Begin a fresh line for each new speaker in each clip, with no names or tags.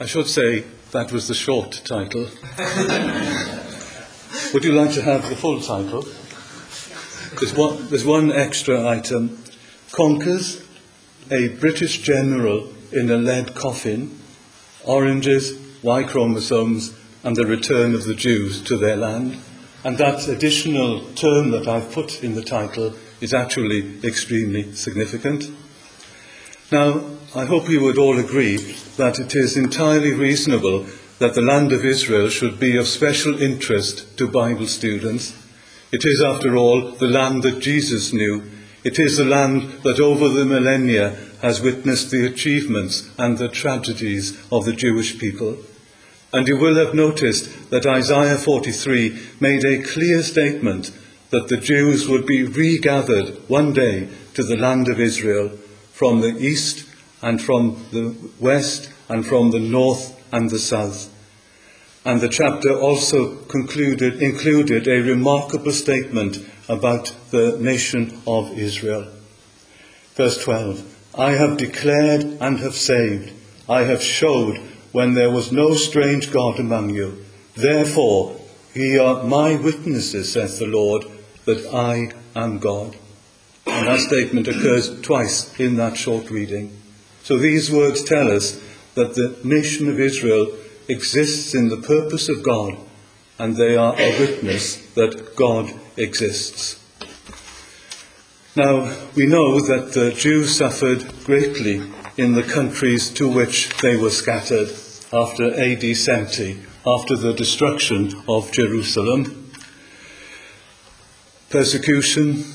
I should say that was the short title. Would you like to have the full title? There's one extra item. Conquers, a British general in a lead coffin, oranges, Y chromosomes, and the return of the Jews to their land. And that additional term that I've put in the title is actually extremely significant. Now, I hope we would all agree that it is entirely reasonable that the land of Israel should be of special interest to Bible students. It is, after all, the land that Jesus knew. It is the land that over the millennia has witnessed the achievements and the tragedies of the Jewish people. And you will have noticed that Isaiah 43 made a clear statement that the Jews would be regathered one day to the land of Israel from the east and from the west and from the north and the south. And the chapter also included a remarkable statement about the nation of Israel. Verse 12, I have declared and have saved. I have showed when there was no strange God among you. Therefore, ye are my witnesses, saith the Lord, that I am God. And that statement occurs twice in that short reading. So these words tell us that the nation of Israel exists in the purpose of God, and they are a witness that God exists. Now, we know that the Jews suffered greatly in the countries to which they were scattered after AD 70, after the destruction of Jerusalem. Persecution,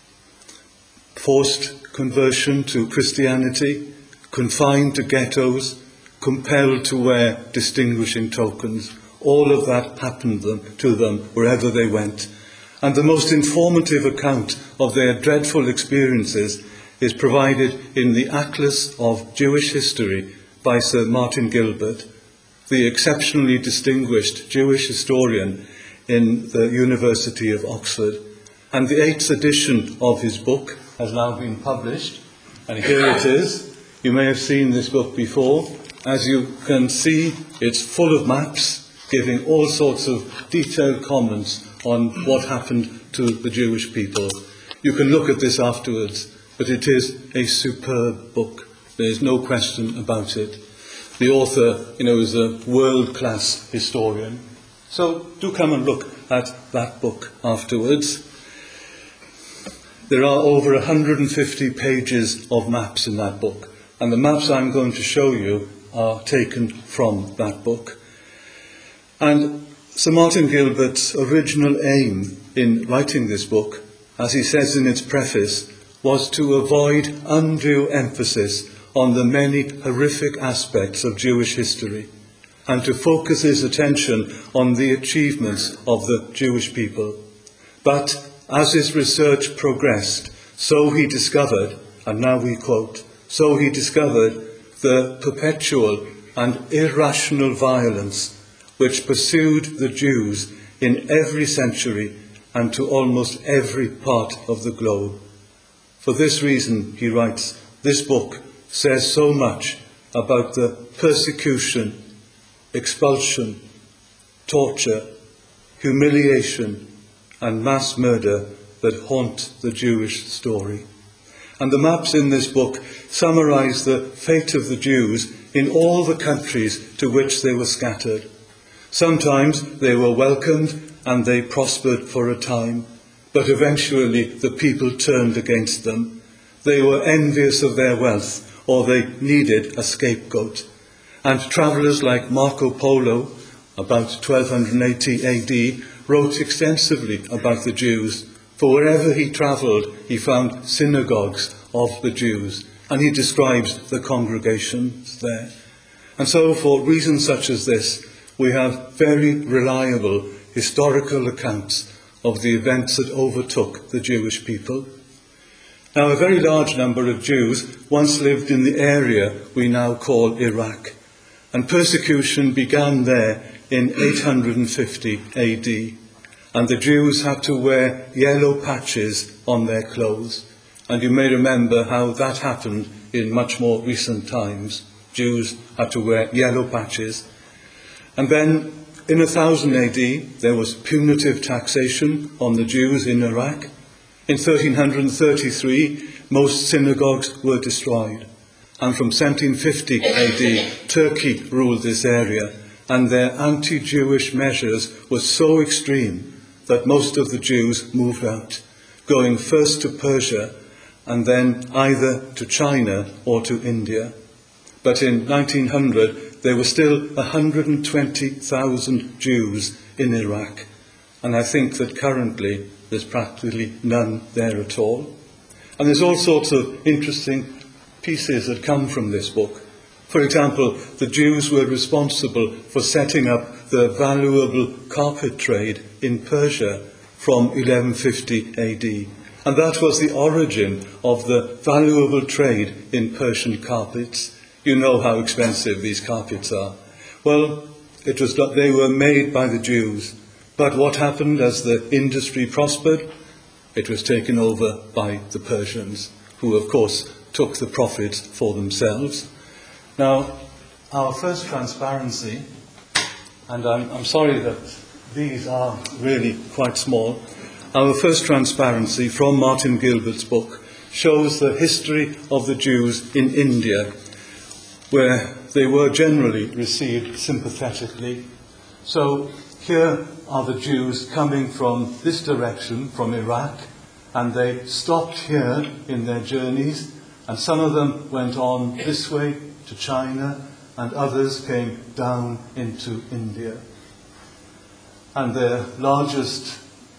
forced conversion to Christianity, confined to ghettos, compelled to wear distinguishing tokens. All of that happened to them wherever they went. And the most informative account of their dreadful experiences is provided in the Atlas of Jewish History by Sir Martin Gilbert, the exceptionally distinguished Jewish historian in the University of Oxford. And the 8th edition of his book has now been published, and here it is. You may have seen this book before. As you can see, it's full of maps giving all sorts of detailed comments on what happened to the Jewish people. You can look at this afterwards, but it is a superb book. There is no question about it. The author, is a world-class historian. So do come and look at that book afterwards. There are over 150 pages of maps in that book, and the maps I'm going to show you are taken from that book. And Sir Martin Gilbert's original aim in writing this book, as he says in its preface, was to avoid undue emphasis on the many horrific aspects of Jewish history, and to focus his attention on the achievements of the Jewish people. But as his research progressed, so he discovered, and now we quote, so he discovered the perpetual and irrational violence which pursued the Jews in every century and to almost every part of the globe. For this reason, he writes, this book says so much about the persecution, expulsion, torture, humiliation, and mass murder that haunt the Jewish story. And the maps in this book summarize the fate of the Jews in all the countries to which they were scattered. Sometimes they were welcomed and they prospered for a time, but eventually the people turned against them. They were envious of their wealth, or they needed a scapegoat. And travellers like Marco Polo, about 1280 AD, wrote extensively about the Jews. For wherever he travelled, he found synagogues of the Jews, and he describes the congregations there. And so, for reasons such as this, we have very reliable historical accounts of the events that overtook the Jewish people. Now, a very large number of Jews once lived in the area we now call Iraq, and persecution began there in 850 AD. And the Jews had to wear yellow patches on their clothes. And you may remember how that happened in much more recent times. Jews had to wear yellow patches. And then in 1000 AD, there was punitive taxation on the Jews in Iraq. In 1333, most synagogues were destroyed. And from 1750 AD, Turkey ruled this area, and their anti-Jewish measures were so extreme that most of the Jews moved out, going first to Persia and then either to China or to India. But in 1900, there were still 120,000 Jews in Iraq, and I think that currently there's practically none there at all. And there's all sorts of interesting pieces that come from this book. For example, the Jews were responsible for setting up the valuable carpet trade in Persia from 1150 AD. And that was the origin of the valuable trade in Persian carpets. You know how expensive these carpets are. Well, they were made by the Jews. But what happened as the industry prospered? It was taken over by the Persians, who of course took the profits for themselves. Now, our first transparency, and I'm sorry that these are really quite small, our first transparency from Martin Gilbert's book shows the history of the Jews in India, where they were generally received sympathetically. So here are the Jews coming from this direction, from Iraq, and they stopped here in their journeys, and some of them went on this way to China, and others came down into India. And their largest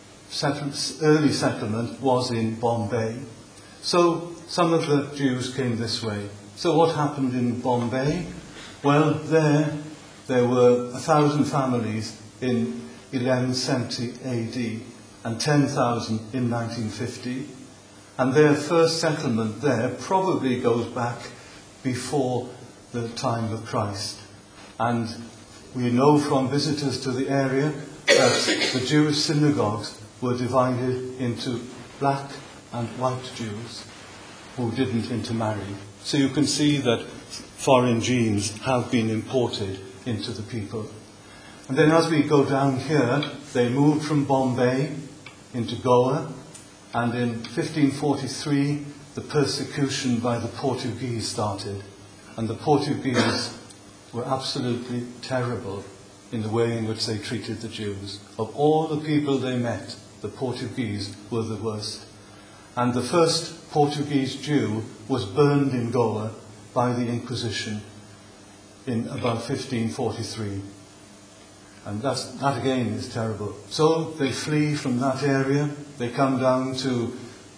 early settlement was in Bombay. So some of the Jews came this way. So what happened in Bombay? Well, there were 1,000 families in 1170 AD and 10,000 in 1950. And their first settlement there probably goes back before the time of Christ. And we know from visitors to the area that the Jewish synagogues were divided into black and white Jews who didn't intermarry. So you can see that foreign genes have been imported into the people. And then as we go down here, they moved from Bombay into Goa, and in 1543 the persecution by the Portuguese started. And the Portuguese were absolutely terrible in the way in which they treated the Jews. Of all the people they met, the Portuguese were the worst. And the first Portuguese Jew was burned in Goa by the Inquisition in about 1543. And that again is terrible. So they flee from that area, they come down to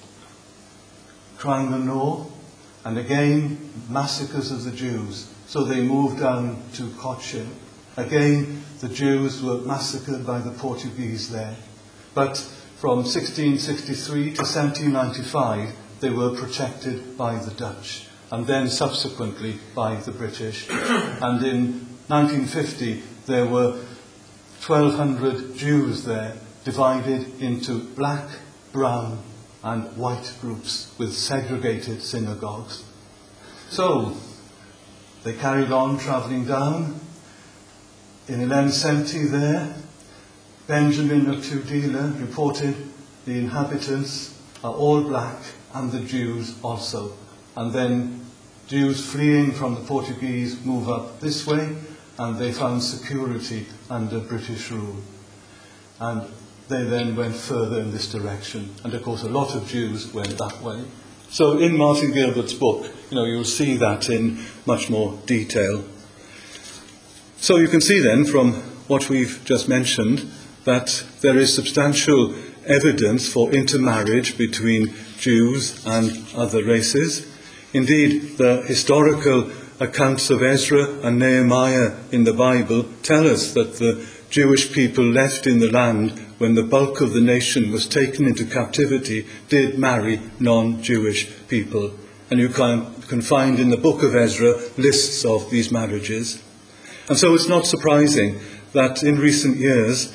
Cranganore, and again massacres of the Jews. So they move down to Cochin. Again, the Jews were massacred by the Portuguese there. But from 1663 to 1795, they were protected by the Dutch, and then subsequently by the British. And in 1950, there were 1,200 Jews there, divided into black, brown, and white groups with segregated synagogues. So they carried on travelling down. In 1170 there, Benjamin of Tudela reported the inhabitants are all black, and the Jews also. And then Jews fleeing from the Portuguese move up this way, and they found security under British rule. And they then went further in this direction. And of course a lot of Jews went that way. So in Martin Gilbert's book, you'll see that in much more detail. So you can see then from what we've just mentioned that there is substantial evidence for intermarriage between Jews and other races. Indeed, the historical accounts of Ezra and Nehemiah in the Bible tell us that the Jewish people left in the land when the bulk of the nation was taken into captivity did marry non-Jewish people. And you can find in the book of Ezra lists of these marriages. And so it's not surprising that in recent years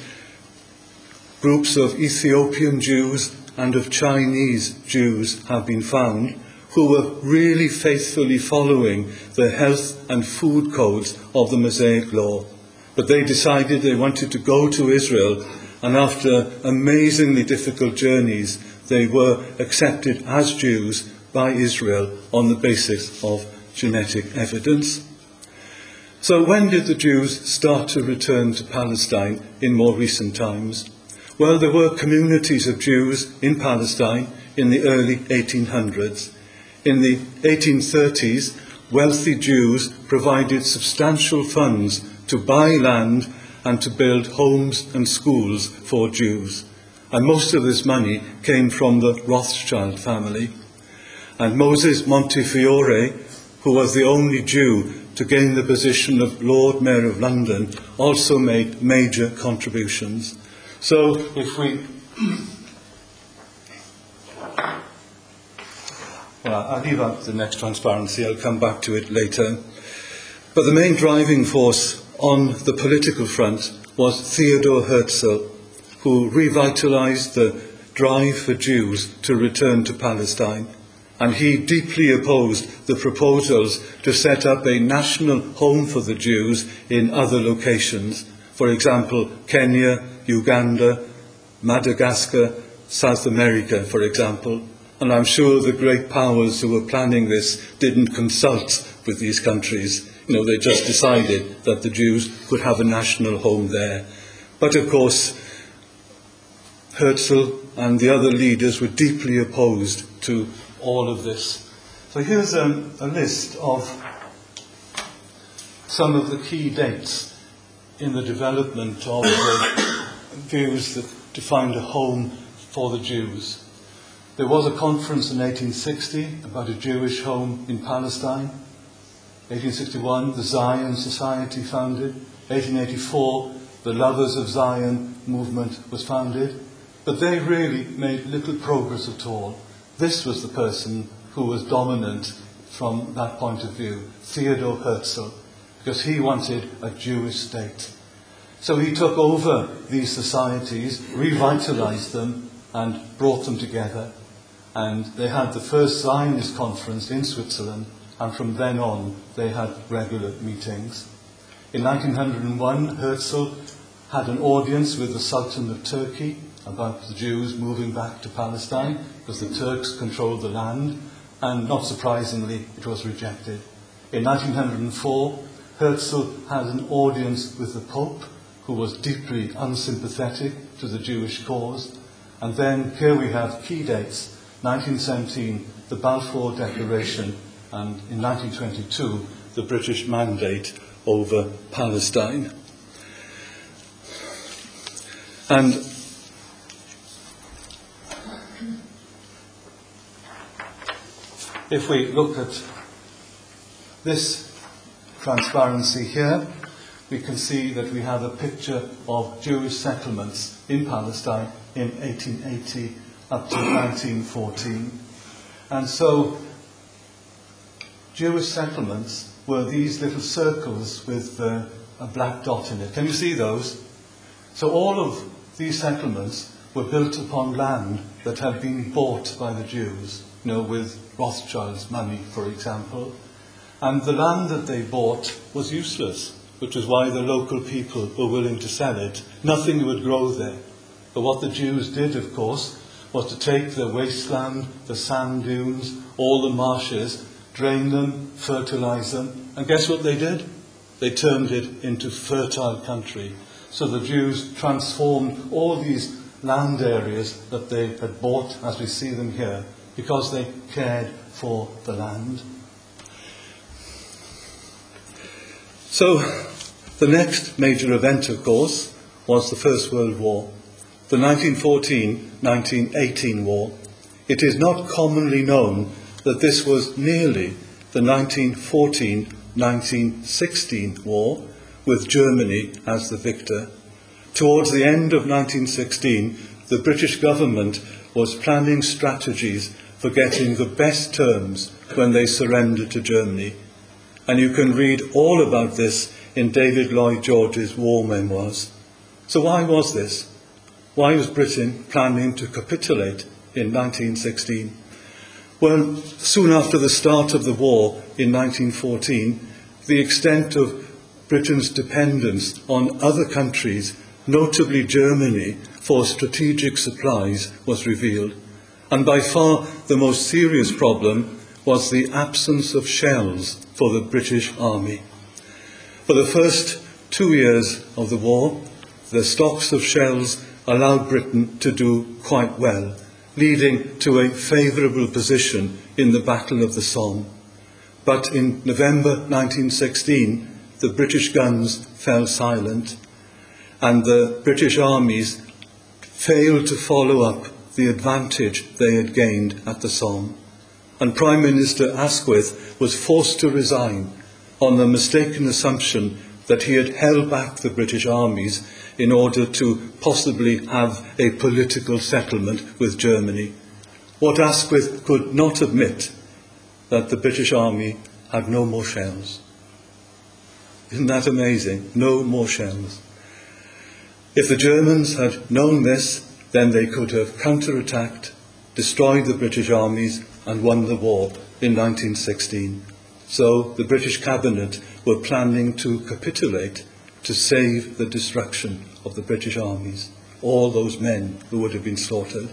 groups of Ethiopian Jews and of Chinese Jews have been found, who were really faithfully following the health and food codes of the Mosaic Law. But they decided they wanted to go to Israel, and after amazingly difficult journeys, they were accepted as Jews by Israel on the basis of genetic evidence. So when did the Jews start to return to Palestine in more recent times? Well, there were communities of Jews in Palestine in the early 1800s. In the 1830s, wealthy Jews provided substantial funds to buy land and to build homes and schools for Jews. And most of this money came from the Rothschild family. And Moses Montefiore, who was the only Jew to gain the position of Lord Mayor of London, also made major contributions. So if we... Well, I'll leave out the next transparency, I'll come back to it later. But the main driving force on the political front was Theodor Herzl, who revitalized the drive for Jews to return to Palestine. And he deeply opposed the proposals to set up a national home for the Jews in other locations. For example, Kenya, Uganda, Madagascar, South America, for example. And I'm sure the great powers who were planning this didn't consult with these countries. They just decided that the Jews could have a national home there. But of course, Herzl and the other leaders were deeply opposed to all of this. So here's a list of some of the key dates in the development of the views that defined a home for the Jews. There was a conference in 1860 about a Jewish home in Palestine. 1861, the Zion Society founded. 1884, the Lovers of Zion movement was founded. But they really made little progress at all. This was the person who was dominant from that point of view, Theodor Herzl, because he wanted a Jewish state. So he took over these societies, revitalized them, and brought them together. And they had the first Zionist conference in Switzerland, and from then on they had regular meetings. In 1901, Herzl had an audience with the Sultan of Turkey about the Jews moving back to Palestine, because the Turks controlled the land, and not surprisingly, it was rejected. In 1904, Herzl had an audience with the Pope, who was deeply unsympathetic to the Jewish cause. And then here we have key dates: 1917, the Balfour Declaration, and in 1922, the British Mandate over Palestine. And if we look at this transparency here, we can see that we have a picture of Jewish settlements in Palestine in 1880 up to 1914. And so Jewish settlements were these little circles with a black dot in it. Can you see those? So all of these settlements were built upon land that had been bought by the Jews, with Rothschild's money, for example. And the land that they bought was useless, which is why the local people were willing to sell it. Nothing would grow there. But what the Jews did, of course, was to take the wasteland, the sand dunes, all the marshes, drain them, fertilize them, and guess what they did? They turned it into fertile country. So the Jews transformed all these land areas that they had bought, as we see them here, because they cared for the land. So the next major event, of course, was the First World War, the 1914-1918 war. It is not commonly known that this was nearly the 1914-1916 war, with Germany as the victor. Towards the end of 1916, the British government was planning strategies for getting the best terms when they surrendered to Germany. And you can read all about this in David Lloyd George's war memoirs. So why was this? Why was Britain planning to capitulate in 1916? Well, soon after the start of the war in 1914, the extent of Britain's dependence on other countries, notably Germany, for strategic supplies was revealed. And by far the most serious problem was the absence of shells for the British Army. For the first 2 years of the war, the stocks of shells allowed Britain to do quite well, leading to a favourable position in the Battle of the Somme. But in November 1916, the British guns fell silent, and the British armies failed to follow up the advantage they had gained at the Somme. And Prime Minister Asquith was forced to resign on the mistaken assumption that he had held back the British armies in order to possibly have a political settlement with Germany. What Asquith could not admit, that the British army had no more shells. Isn't that amazing? No more shells. If the Germans had known this, then they could have counterattacked, destroyed the British armies and won the war in 1916. So the British cabinet were planning to capitulate to save the destruction of the British armies, all those men who would have been slaughtered.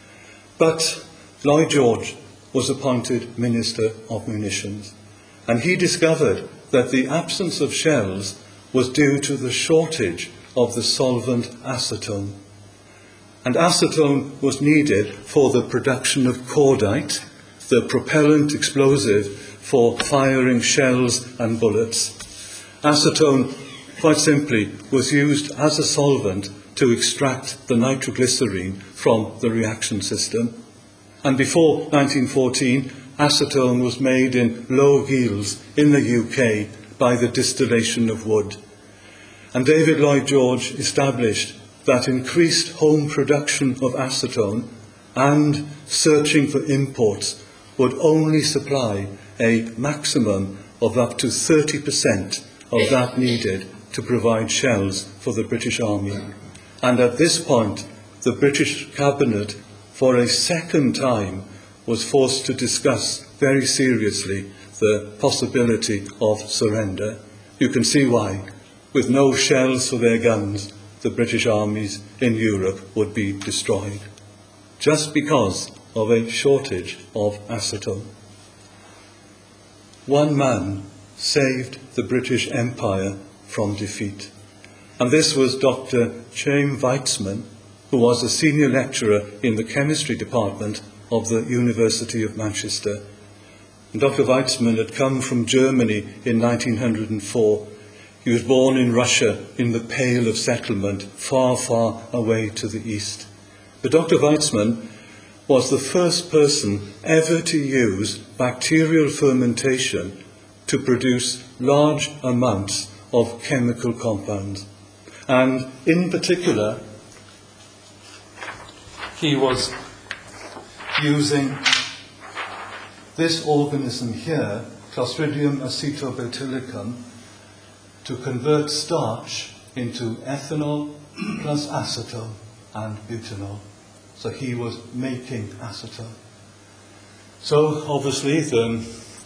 But Lloyd George was appointed Minister of Munitions, and he discovered that the absence of shells was due to the shortage of the solvent acetone. And acetone was needed for the production of cordite, the propellant explosive for firing shells and bullets. Acetone, quite simply, was used as a solvent to extract the nitroglycerine from the reaction system. And before 1914, acetone was made in low yields in the UK by the distillation of wood. And David Lloyd George established that increased home production of acetone and searching for imports would only supply a maximum of up to 30% of that needed to provide shells for the British Army. And at this point, the British cabinet, for a second time, was forced to discuss very seriously the possibility of surrender. You can see why. With no shells for their guns, the British armies in Europe would be destroyed, just because of a shortage of acetone. One man saved the British Empire from defeat, and this was Dr. Chaim Weizmann, who was a senior lecturer in the chemistry department of the University of Manchester. And Dr. Weizmann had come from Germany in 1904. He was born in Russia in the Pale of Settlement, far, far away to the east. But Dr. Weizmann was the first person ever to use bacterial fermentation to produce large amounts of chemical compounds. And in particular, he was using this organism here, Clostridium acetobotulicum, to convert starch into ethanol plus acetone and butanol. So he was making acetone. So obviously the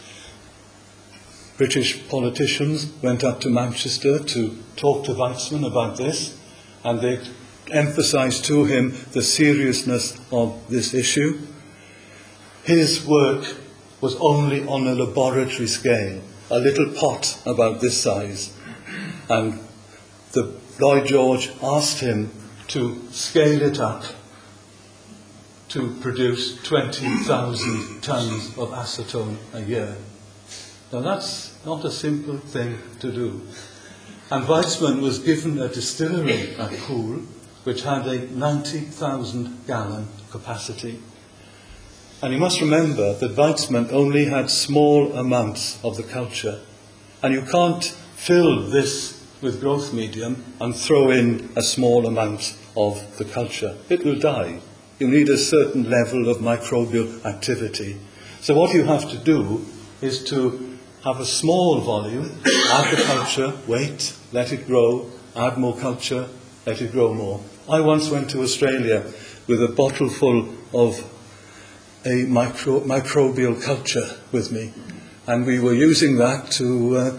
British politicians went up to Manchester to talk to Weizmann about this, and they emphasised to him the seriousness of this issue. His work was only on a laboratory scale, a little pot about this size. And Lloyd George asked him to scale it up to produce 20,000 tons of acetone a year. Now that's not a simple thing to do. And Weizmann was given a distillery at Poole, which had a 90,000 gallon capacity. And you must remember that Weizmann only had small amounts of the culture. And you can't fill this with growth medium and throw in a small amount of the culture. It will die. You need a certain level of microbial activity. So what you have to do is to have a small volume, add the culture, wait, let it grow, add more culture, let it grow more. I once went to Australia with a bottle full of a microbial culture with me, and we were using that to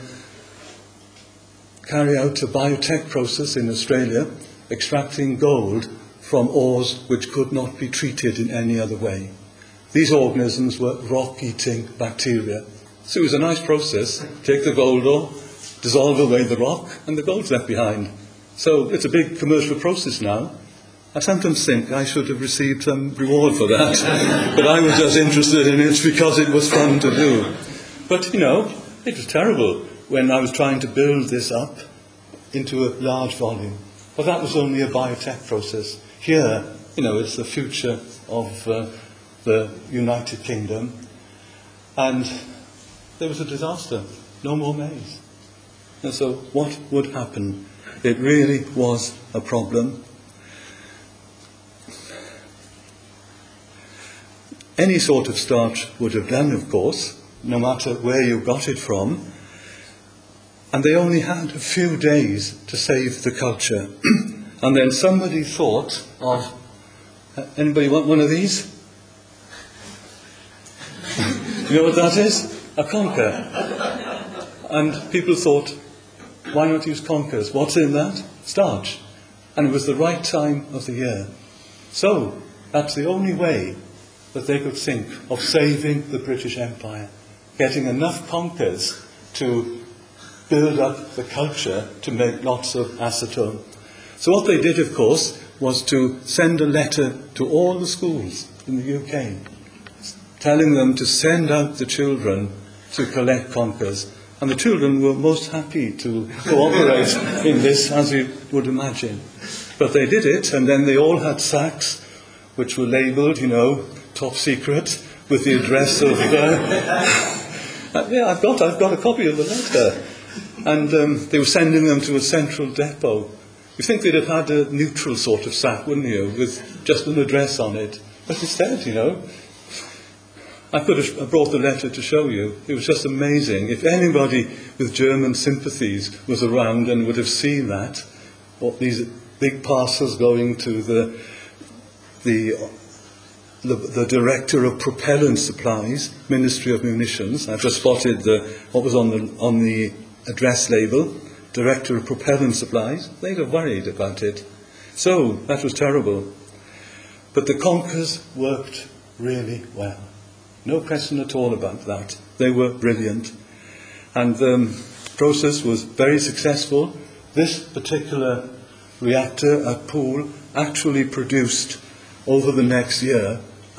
carry out a biotech process in Australia, extracting gold from ores which could not be treated in any other way. These organisms were rock-eating bacteria. So it was a nice process. Take the gold ore, dissolve away the rock, and the gold's left behind. So it's a big commercial process now. I sometimes think I should have received some reward for that, but I was just interested in it because it was fun to do. But, it was terrible when I was trying to build this up into a large volume. But that was only a biotech process. Here, it's the future of the United Kingdom. And there was a disaster. No more maize. And so what would happen? It really was a problem. Any sort of starch would have done, of course, no matter where you got it from. And they only had a few days to save the culture. And then somebody thought of, anybody want one of these? You know what that is? A conker. And people thought, why not use conkers? What's in that? Starch. And it was the right time of the year. So, that's the only way that they could think of saving the British Empire. Getting enough conkers to build up the culture to make lots of acetone. So what they did, of course, was to send a letter to all the schools in the UK, telling them to send out the children to collect conkers. And the children were most happy to cooperate in this, as you would imagine. But they did it, and then they all had sacks, which were labelled, top secret, with the address of... I've got a copy of the letter. And they were sending them to a central depot. You'd think they'd have had a neutral sort of sack, wouldn't you, with just an address on it. But instead, I could have brought the letter to show you. It was just amazing. If anybody with German sympathies was around and would have seen that, what these big parcels going to the director of propellant supplies, Ministry of Munitions. I've just spotted what was on the address label, Director of Propellant Supplies. They'd have worried about it. So that was terrible. But the conkers worked really well. No question at all about that. They were brilliant. And the process was very successful. This particular reactor at Poole actually produced, over the next year,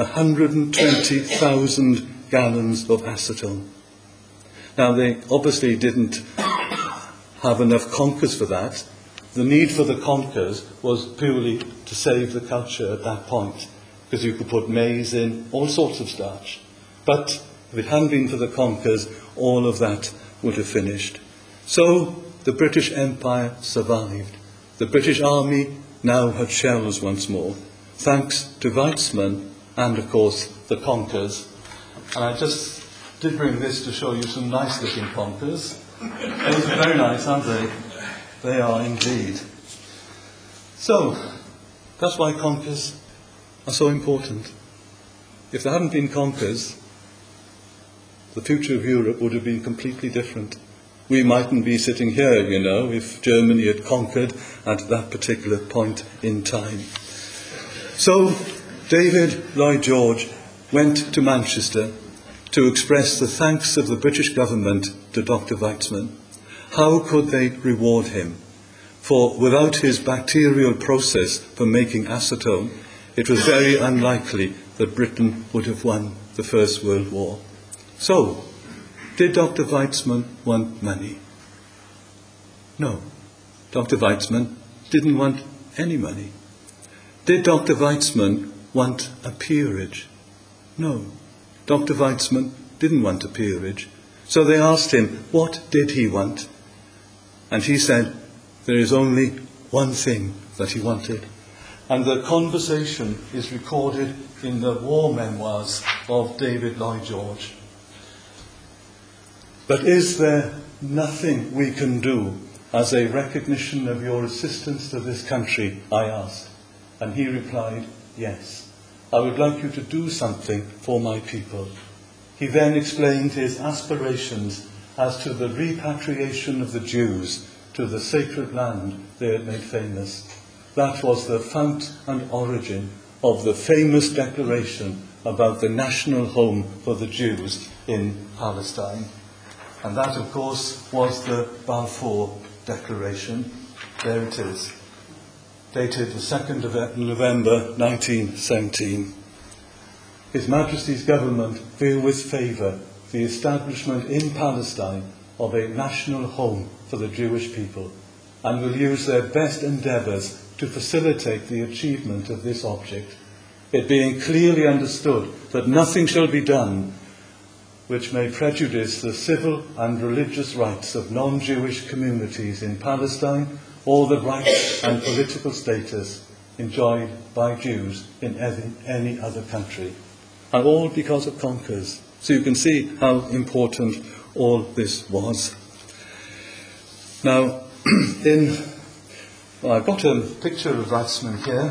120,000 gallons of acetone. Now, they obviously didn't have enough conkers for that. The need for the conkers was purely to save the culture at that point, because you could put maize in, all sorts of starch. But if it hadn't been for the conkers, all of that would have finished. So the British Empire survived. The British Army now had shells once more, thanks to Weizmann and, of course, the conkers. And I just did bring this to show you some nice-looking conkers. Those are very nice, aren't they? They are indeed. So, that's why conkers are so important. If there hadn't been conkers, the future of Europe would have been completely different. We mightn't be sitting here, if Germany had conquered at that particular point in time. So, David Lloyd George went to Manchester to express the thanks of the British government to Dr. Weizmann. How could they reward him? For without his bacterial process for making acetone, it was very unlikely that Britain would have won the First World War. So, did Dr. Weizmann want money? No. Dr. Weizmann didn't want any money. Did Dr. Weizmann want a peerage? No. Dr. Weizmann didn't want a peerage. So they asked him, what did he want? And he said, there is only one thing that he wanted. And the conversation is recorded in the war memoirs of David Lloyd George. But is there nothing we can do as a recognition of your assistance to this country, I asked. And he replied, yes. I would like you to do something for my people. He then explained his aspirations as to the repatriation of the Jews to the sacred land they had made famous. That was the fount and origin of the famous declaration about the national home for the Jews in Palestine. And that, of course, was the Balfour Declaration. There it is, dated the 2nd of November 1917. His Majesty's government view with favour the establishment in Palestine of a national home for the Jewish people, and will use their best endeavours to facilitate the achievement of this object, it being clearly understood that nothing shall be done which may prejudice the civil and religious rights of non-Jewish communities in Palestine or the rights and political status enjoyed by Jews in any other country. And all because of conquers. So you can see how important all this was. Now, I've got a picture of Weizmann here.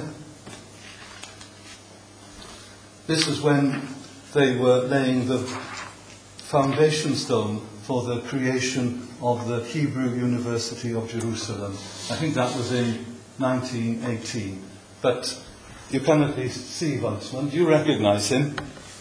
This is when they were laying the foundation stone for the creation of the Hebrew University of Jerusalem. I think that was in 1918. But you can at least see Weizmann. Do you recognise him?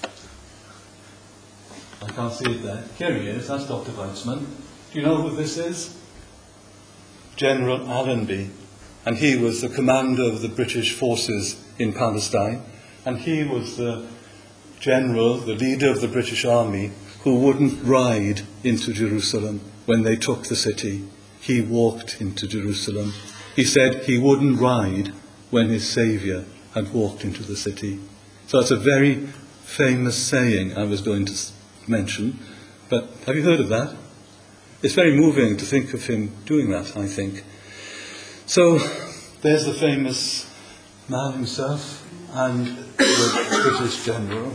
I can't see it there. Here he is, that's Dr. Weizmann. Do you know who this is? General Allenby. And he was the commander of the British forces in Palestine. And he was the general, the leader of the British Army, who wouldn't ride into Jerusalem when they took the city. He walked into Jerusalem. He said he wouldn't ride when his saviour had walked into the city. So it's a very famous saying I was going to mention, but have you heard of that? It's very moving to think of him doing that, I think. So there's the famous man himself and the British general.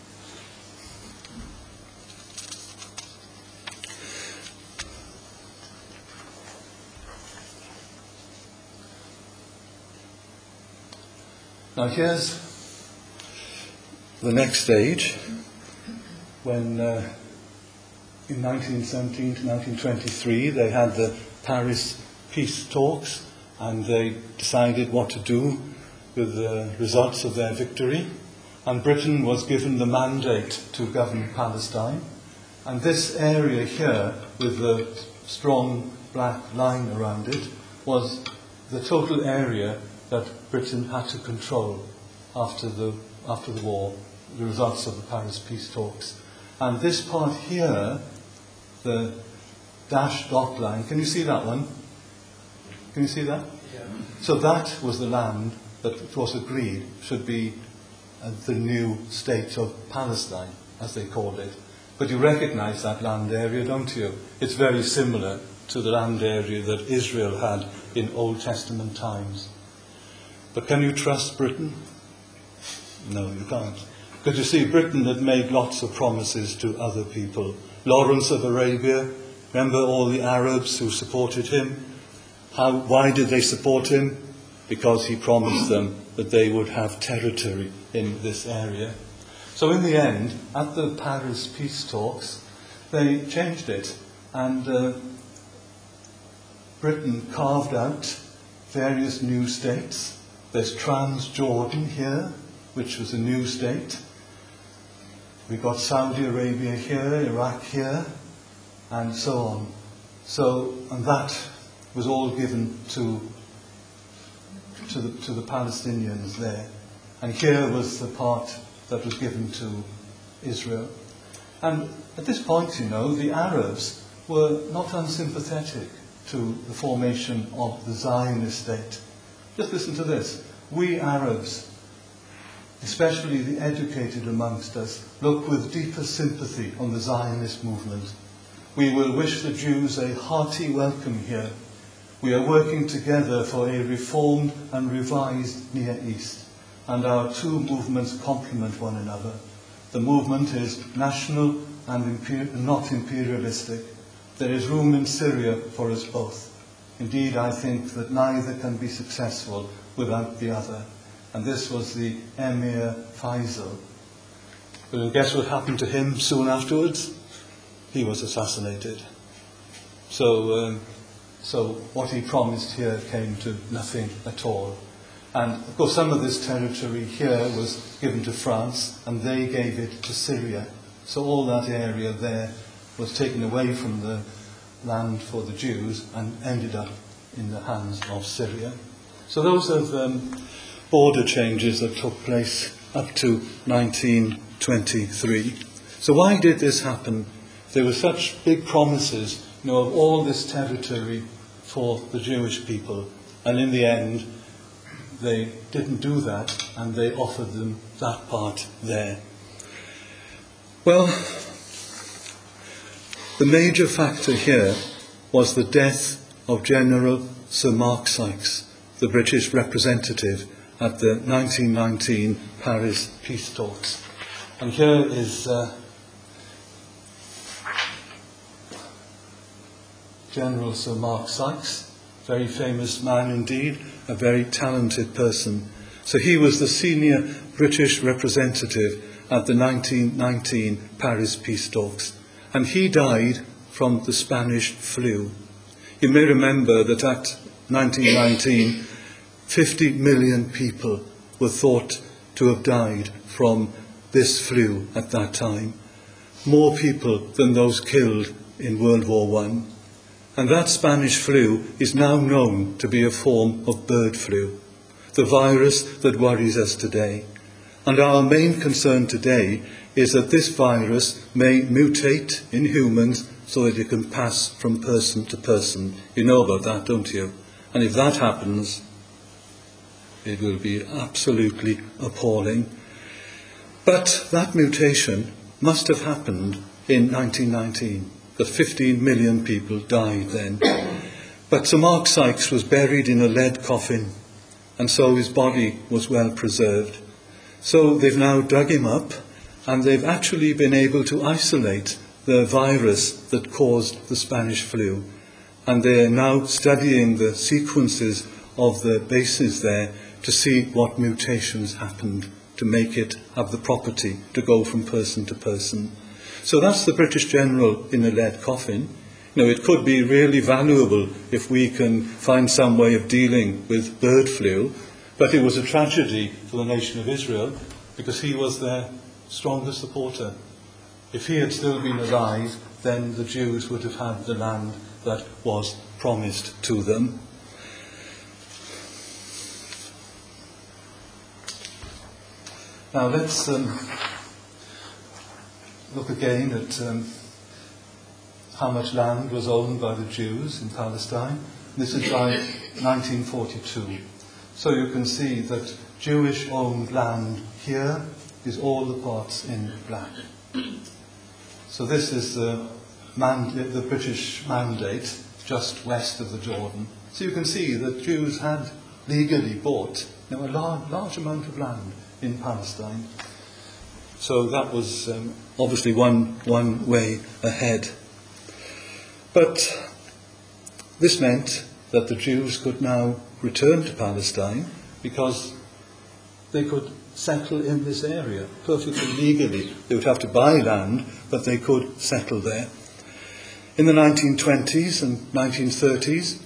Now here's the next stage, when in 1917 to 1923 they had the Paris peace talks, and they decided what to do with the results of their victory, and Britain was given the mandate to govern Palestine. And this area here, with the strong black line around it, was the total area that Britain had to control after the war, the results of the Paris peace talks. And this part here, the dashed dot line, can you see that one? Can you see that? Yeah. So that was the land that it was agreed should be the new state of Palestine, as they called it. But you recognise that land area, don't you? It's very similar to the land area that Israel had in Old Testament times. But can you trust Britain? No, you can't. Because you see, Britain had made lots of promises to other people. Lawrence of Arabia, remember all the Arabs who supported him? Why did they support him? Because he promised them that they would have territory in this area. So in the end, at the Paris peace talks, they changed it. And Britain carved out various new states. There's Transjordan here, which was a new state. We got Saudi Arabia here, Iraq here, and so on. And that was all given to the Palestinians there. And here was the part that was given to Israel. And at this point, you know, the Arabs were not unsympathetic to the formation of the Zionist state. Just listen to this. We Arabs, especially the educated amongst us, look with deeper sympathy on the Zionist movement. We will wish the Jews a hearty welcome here. We are working together for a reformed and revised Near East, and our two movements complement one another. The movement is national and not imperialistic. There is room in Syria for us both. Indeed, I think that neither can be successful without the other. and this was the Emir Faisal. But guess what happened to him soon afterwards? He was assassinated. So what he promised here came to nothing at all. And of course some of this territory here was given to France, and they gave it to Syria. So all that area there was taken away from the land for the Jews and ended up in the hands of Syria. So those are border changes that took place up to 1923. So why did this happen? There were such big promises, of all this territory for the Jewish people, and in the end they didn't do that, and they offered them that part there. Well, the major factor here was the death of General Sir Mark Sykes, the British representative at the 1919 Paris peace talks. And here is General Sir Mark Sykes, very famous man indeed, a very talented person. So he was the senior British representative at the 1919 Paris peace talks, and he died from the Spanish flu. You may remember that at 1919, 50 million people were thought to have died from this flu at that time, more people than those killed in World War I. And that Spanish flu is now known to be a form of bird flu, the virus that worries us today. And our main concern today is that this virus may mutate in humans so that it can pass from person to person. You know about that, don't you? And if that happens, it will be absolutely appalling. But that mutation must have happened in 1919. That 15 million people died then. But Sir Mark Sykes was buried in a lead coffin, and so his body was well preserved. So they've now dug him up, and they've actually been able to isolate the virus that caused the Spanish flu. And they're now studying the sequences of the bases there to see what mutations happened to make it have the property to go from person to person. So that's the British general in a lead coffin. It could be really valuable if we can find some way of dealing with bird flu, but it was a tragedy for the nation of Israel because he was their strongest supporter. If he had still been alive, then the Jews would have had the land that was promised to them. Now let's look again at how much land was owned by the Jews in Palestine. This is by 1942. So you can see that Jewish-owned land here is all the parts in black. So this is the British mandate just west of the Jordan. So you can see that Jews had legally bought a large amount of land in Palestine. So that was obviously one way ahead. But this meant that the Jews could now return to Palestine because they could settle in this area perfectly legally. They would have to buy land, but they could settle there. In the 1920s and 1930s,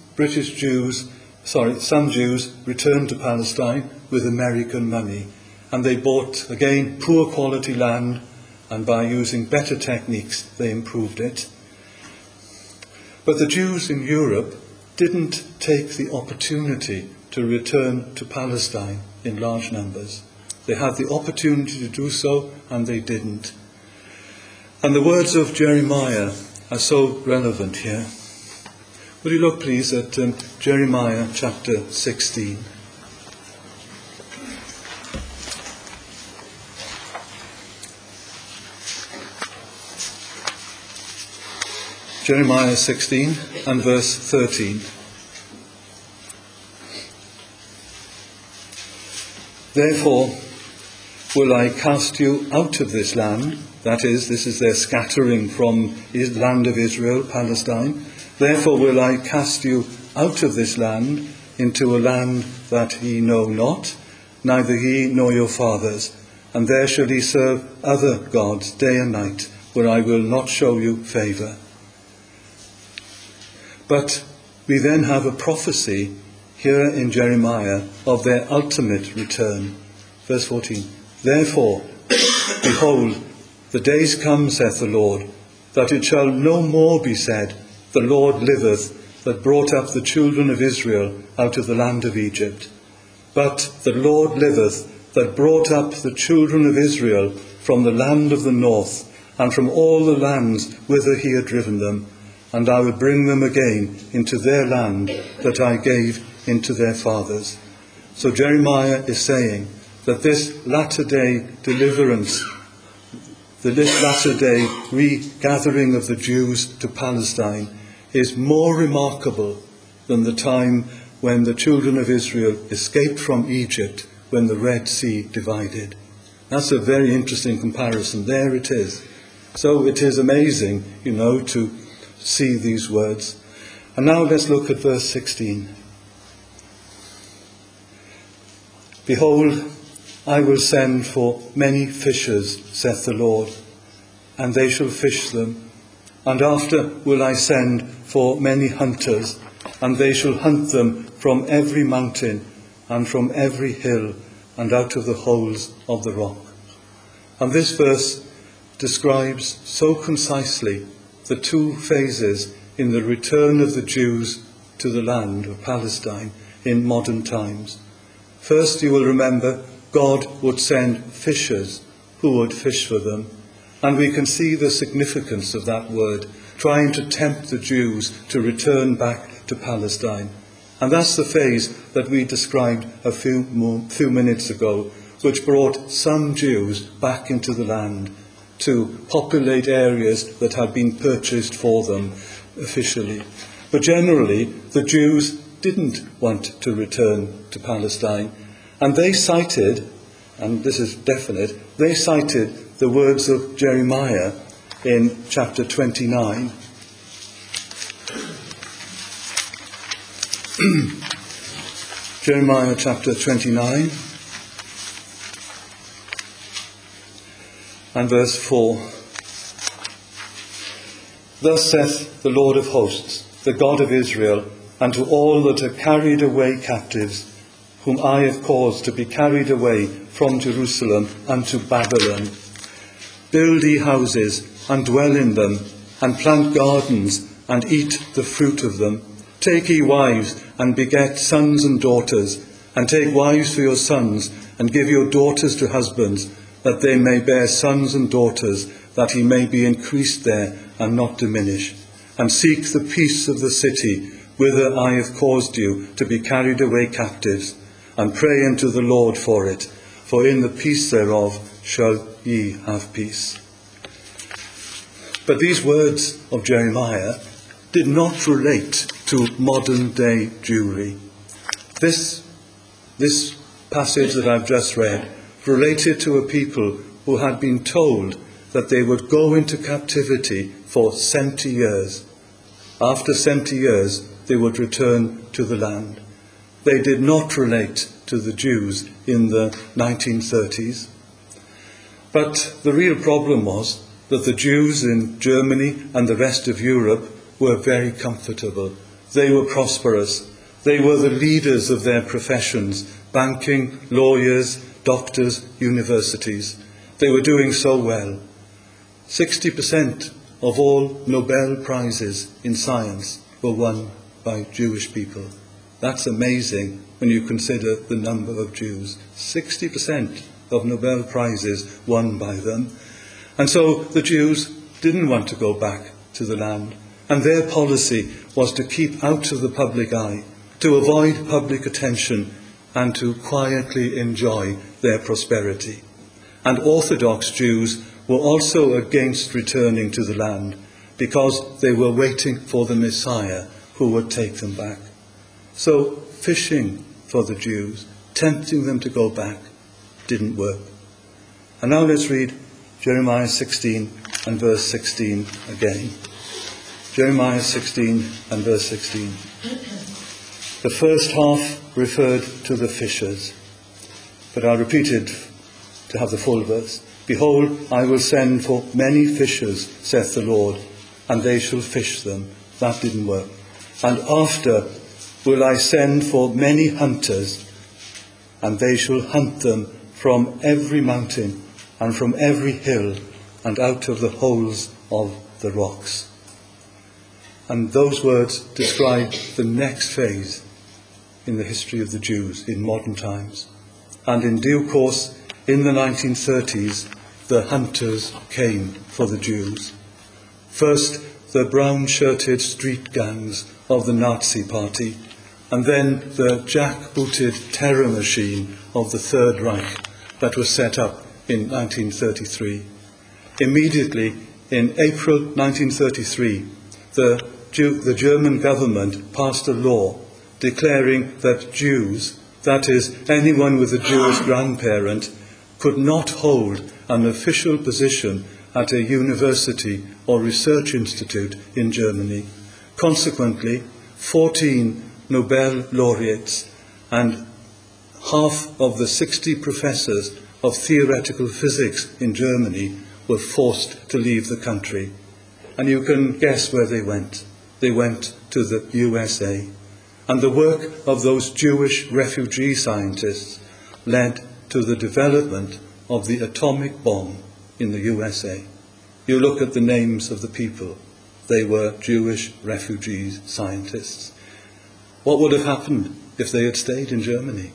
some Jews returned to Palestine with American money, and they bought, again, poor quality land, and by using better techniques, they improved it. But the Jews in Europe didn't take the opportunity to return to Palestine in large numbers. They had the opportunity to do so, and they didn't. And the words of Jeremiah are so relevant here. Would you look, please, at Jeremiah chapter 16. Jeremiah 16 and verse 13. Therefore will I cast you out of this land, that is, this is their scattering from the land of Israel, Palestine. Therefore will I cast you out of this land into a land that ye know not, neither ye nor your fathers, and there shall ye serve other gods day and night, where I will not show you favour. But we then have a prophecy here in Jeremiah of their ultimate return. Verse 14, Therefore, behold, the days come, saith the Lord, that it shall no more be said, The Lord liveth, that brought up the children of Israel out of the land of Egypt. But the Lord liveth, that brought up the children of Israel from the land of the north, and from all the lands whither he had driven them, and I would bring them again into their land that I gave into their fathers. So Jeremiah is saying that this latter-day deliverance, this latter-day regathering of the Jews to Palestine, is more remarkable than the time when the children of Israel escaped from Egypt when the Red Sea divided. That's a very interesting comparison. There it is. So it is amazing, to see these words. And now let's look at verse 16. Behold, I will send for many fishers, saith the Lord, and they shall fish them. And after will I send for many hunters, and they shall hunt them from every mountain and from every hill and out of the holes of the rock. And this verse describes so concisely the two phases in the return of the Jews to the land of Palestine in modern times. First, you will remember, God would send fishers who would fish for them. And we can see the significance of that word, trying to tempt the Jews to return back to Palestine. And that's the phase that we described a few minutes ago, which brought some Jews back into the land to populate areas that had been purchased for them officially. But generally, the Jews didn't want to return to Palestine. And they cited, and this is definite, they cited the words of Jeremiah in chapter 29. Jeremiah chapter 29 and verse 4. Thus saith the Lord of hosts, the God of Israel, unto all that are carried away captives, whom I have caused to be carried away from Jerusalem unto Babylon. Build ye houses, and dwell in them, and plant gardens, and eat the fruit of them. Take ye wives, and beget sons and daughters, and take wives for your sons, and give your daughters to husbands, that they may bear sons and daughters, that he may be increased there, and not diminish. And seek the peace of the city, whither I have caused you to be carried away captives, and pray unto the Lord for it, for in the peace thereof shall ye have peace. But these words of Jeremiah did not relate to modern day Jewry. This passage that I've just read related to a people who had been told that they would go into captivity for 70 years. After 70 years, they would return to the land. They did not relate to the Jews in the 1930s. But the real problem was that the Jews in Germany and the rest of Europe were very comfortable. They were prosperous. They were the leaders of their professions, banking, lawyers, doctors, universities. They were doing so well. 60% of all Nobel Prizes in science were won by Jewish people. That's amazing when you consider the number of Jews. 60% of Nobel Prizes won by them. And so the Jews didn't want to go back to the land. And their policy was to keep out of the public eye, to avoid public attention, and to quietly enjoy their prosperity. And Orthodox Jews were also against returning to the land because they were waiting for the Messiah who would take them back. So fishing for the Jews, tempting them to go back, didn't work. And now let's read Jeremiah 16 and verse 16 again. Jeremiah 16 and verse 16. The first half referred to the fishers. But I'll repeat it to have the full verse. Behold, I will send for many fishers, saith the Lord, and they shall fish them. That didn't work. And after will I send for many hunters, and they shall hunt them from every mountain and from every hill and out of the holes of the rocks. And those words describe the next phase in the history of the Jews in modern times. And in due course, in the 1930s, the hunters came for the Jews. First, the brown-shirted street gangs of the Nazi Party, and then the jack-booted terror machine of the Third Reich that was set up in 1933. Immediately, in April 1933, the German government passed a law declaring that Jews, that is, anyone with a Jewish grandparent, could not hold an official position at a university or research institute in Germany. Consequently, 14 Nobel laureates and half of the 60 professors of theoretical physics in Germany were forced to leave the country. And you can guess where they went. They went to the USA. And the work of those Jewish refugee scientists led to the development of the atomic bomb in the USA. You look at the names of the people. They were Jewish refugee scientists. What would have happened if they had stayed in Germany?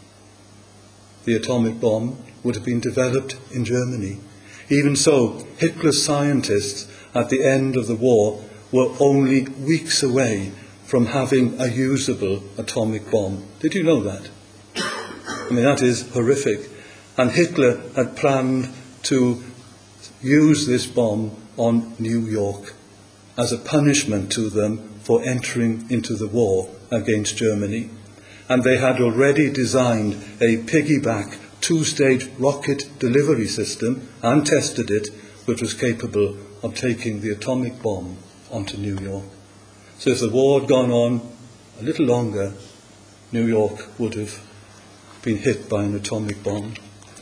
The atomic bomb would have been developed in Germany. Even so, Hitler's scientists at the end of the war were only weeks away from having a usable atomic bomb. Did you know that? I mean, that is horrific. And Hitler had planned to use this bomb on New York as a punishment to them for entering into the war against Germany. And they had already designed a piggyback two-stage rocket delivery system and tested it, which was capable of taking the atomic bomb onto New York. So if the war had gone on a little longer, New York would have been hit by an atomic bomb.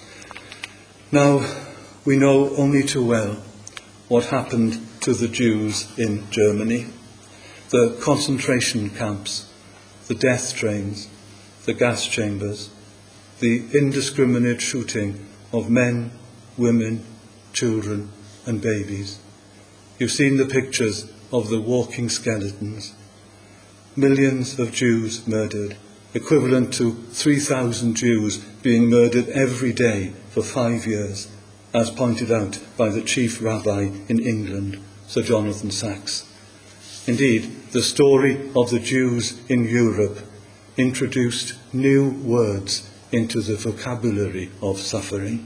Now, we know only too well what happened to the Jews in Germany. The concentration camps, the death trains, the gas chambers, the indiscriminate shooting of men, women, children and babies. You've seen the pictures of the walking skeletons. Millions of Jews murdered, equivalent to 3,000 Jews being murdered every day for 5 years, as pointed out by the chief rabbi in England, Sir Jonathan Sacks. Indeed, the story of the Jews in Europe introduced new words into the vocabulary of suffering.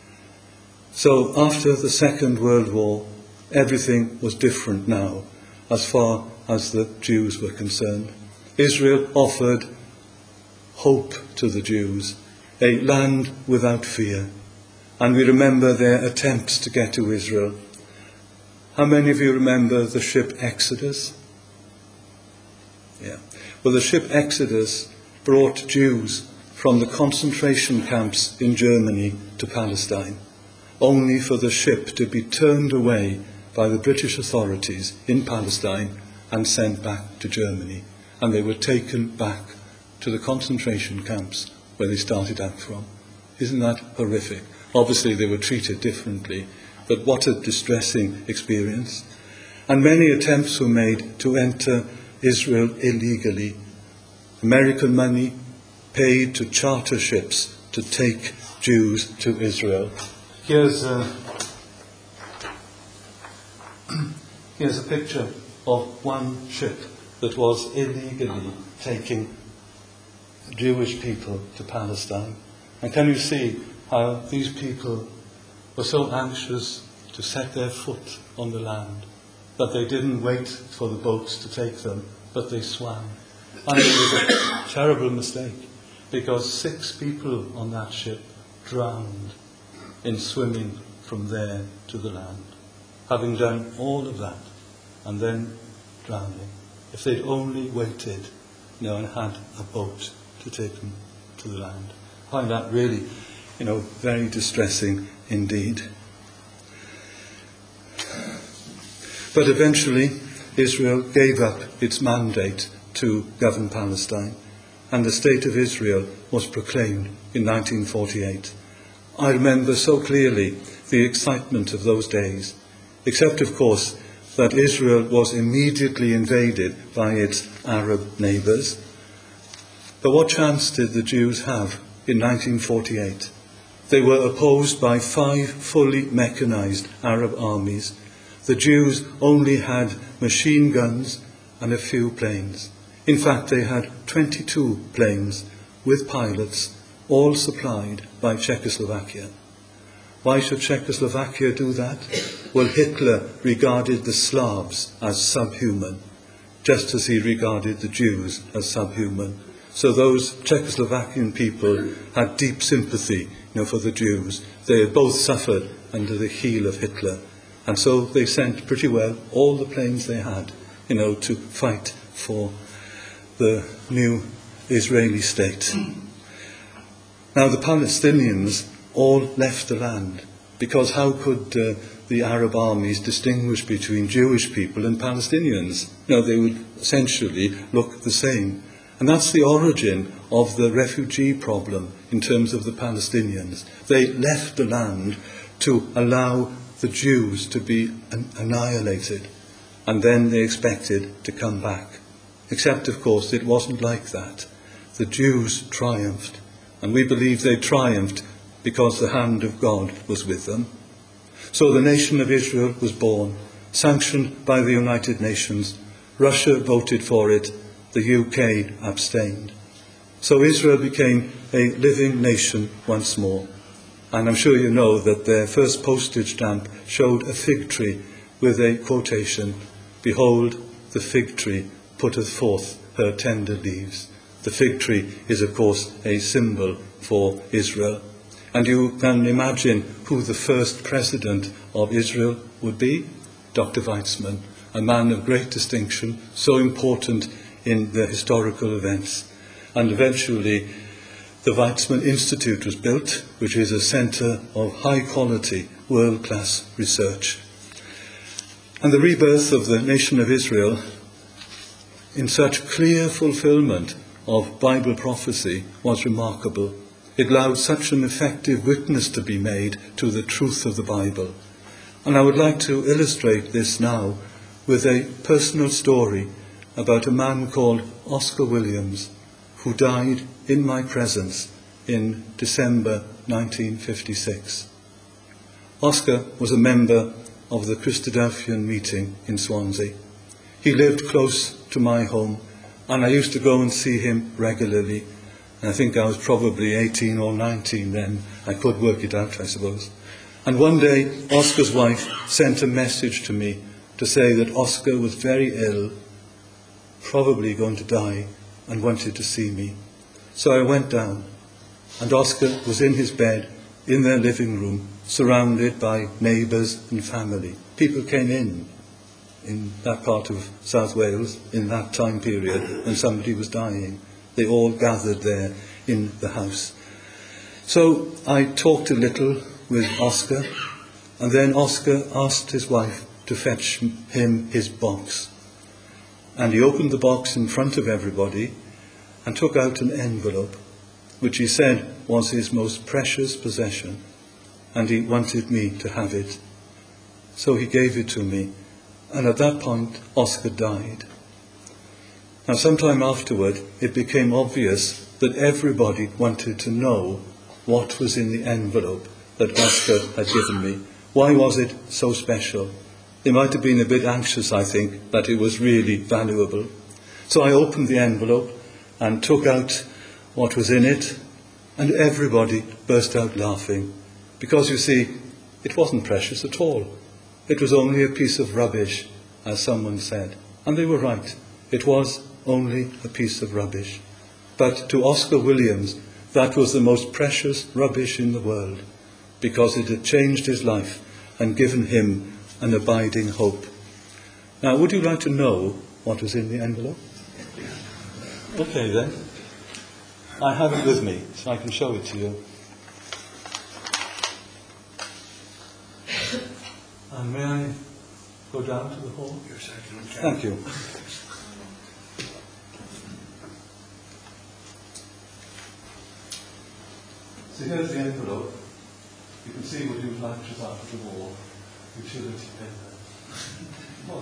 So after the Second World War, everything was different now, as far as the Jews were concerned. Israel offered hope to the Jews, a land without fear. And we remember their attempts to get to Israel. How many of you remember the ship Exodus? Yeah. Well, the ship Exodus brought Jews from the concentration camps in Germany to Palestine, only for the ship to be turned away by the British authorities in Palestine and sent back to Germany. And they were taken back to the concentration camps where they started out from. Isn't that horrific? Obviously they were treated differently, but what a distressing experience. And many attempts were made to enter Israel illegally. American money paid to charter ships to take Jews to Israel. Here's a picture of one ship that was illegally taking Jewish people to Palestine. And can you see how these people were so anxious to set their foot on the land that they didn't wait for the boats to take them, but they swam. And it was a terrible mistake, because 6 people on that ship drowned in swimming from there to the land, having done all of that and then drowning. If they'd only waited, and had a boat to take them to the land. find that really, very distressing indeed. But eventually, Israel gave up its mandate to govern Palestine, and the State of Israel was proclaimed in 1948. I remember so clearly the excitement of those days, except, of course, that Israel was immediately invaded by its Arab neighbours. But what chance did the Jews have in 1948? They were opposed by 5 fully mechanised Arab armies. The Jews only had machine guns and a few planes. In fact, they had 22 planes with pilots, all supplied by Czechoslovakia. Why should Czechoslovakia do that? Well, Hitler regarded the Slavs as subhuman, just as he regarded the Jews as subhuman. So those Czechoslovakian people had deep sympathy, for the Jews. They had both suffered under the heel of Hitler. And so they sent pretty well all the planes they had, to fight for the new Israeli state. Now the Palestinians all left the land, because how could the Arab armies distinguish between Jewish people and Palestinians? They would essentially look the same. And that's the origin of the refugee problem in terms of the Palestinians. They left the land to allow the Jews to be annihilated, and then they expected to come back. Except, of course, it wasn't like that. The Jews triumphed, and we believe they triumphed because the hand of God was with them. So the nation of Israel was born, sanctioned by the United Nations. Russia voted for it, the UK abstained. So Israel became a living nation once more. And I'm sure you know that their first postage stamp showed a fig tree with a quotation, "Behold, the fig tree putteth forth her tender leaves." The fig tree is, of course, a symbol for Israel. And you can imagine who the first president of Israel would be? Dr. Weizmann, a man of great distinction, so important in the historical events. And eventually, the Weizmann Institute was built, which is a centre of high-quality, world-class research. And the rebirth of the nation of Israel, in such clear fulfilment of Bible prophecy, was remarkable. It allowed such an effective witness to be made to the truth of the Bible. And I would like to illustrate this now with a personal story about a man called Oscar Williams, who died in my presence in December 1956. Oscar was a member of the Christadelphian meeting in Swansea. He lived close to my home, and I used to go and see him regularly. And I think I was probably 18 or 19 then. I could work it out, I suppose. And one day, Oscar's wife sent a message to me to say that Oscar was very ill, probably going to die, and wanted to see me. So I went down, and Oscar was in his bed in their living room, surrounded by neighbours and family. People came in that part of South Wales in that time period when somebody was dying. They all gathered there in the house. So I talked a little with Oscar, and then Oscar asked his wife to fetch him his box. And he opened the box in front of everybody and took out an envelope, which he said was his most precious possession, and he wanted me to have it. So he gave it to me, and at that point Oscar died. Now, sometime afterward, it became obvious that everybody wanted to know what was in the envelope that Oscar had given me. Why was it so special? They might have been a bit anxious, I think, that it was really valuable. So I opened the envelope and took out what was in it, and everybody burst out laughing. Because, you see, it wasn't precious at all. It was only a piece of rubbish, as someone said. And they were right. It was only a piece of rubbish. But to Oscar Williams, that was the most precious rubbish in the world, because it had changed his life and given him an abiding hope. Now, would you like to know what was in the envelope? Okay, then. I have it with me, so I can show it to you. And may I go down to the hall?
You're certainly can.
Thank you. So here's the envelope. You can see what you've latched after the war. Utility paper. What?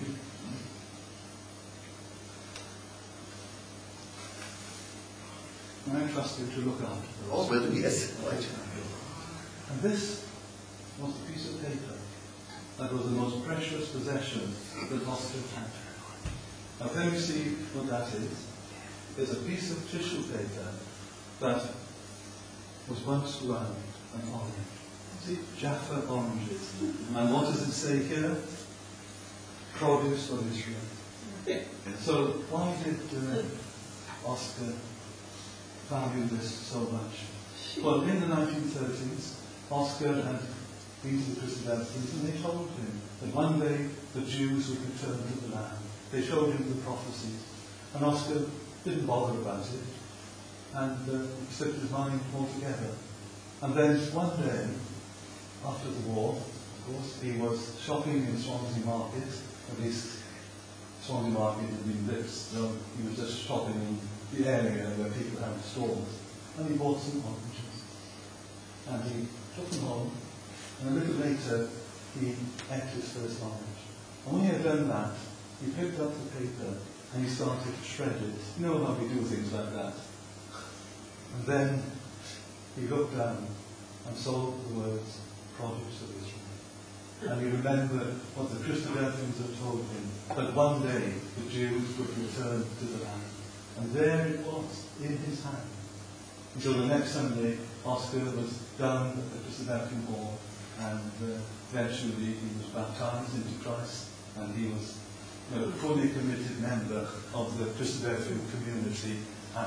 I trust you to look after those.
Oh, well, yes. Right.
And this was the piece of paper that was the most precious possession that Oscar had. Now, can you see what that is? It's a piece of tissue paper that was once round and orange. See, Jaffa oranges. And what does it say here? Produce of Israel. So why did Oscar value this so much? Well, in the 1930s, Oscar had been to the Christians and they told him that one day the Jews would return to the land. They showed him the prophecies. And Oscar didn't bother about it. And he slipped his mind altogether. And then one day, after the war, of course, he was shopping in Swansea Market. At least Swansea Market had been lit, so he was just shopping in the area where people had stores. And he bought some oranges. And he took them home, and a little later he ate his first orange. And when he had done that, he picked up the paper and he started to shred it. You know how we do things like that. And then he looked down and saw the words, produce of Israel. And he remembered what the Christadelphians had told him, that one day the Jews would return to the land. And there it was, in his hand. Until the next Sunday, Oscar was down at the Christadelphian Hall, and eventually he was baptized into Christ, and he was a fully committed member of the Christadelphian community at